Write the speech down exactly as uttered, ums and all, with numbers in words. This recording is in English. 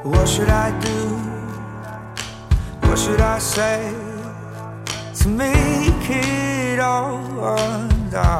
What should I do? What should I say to make it all undone?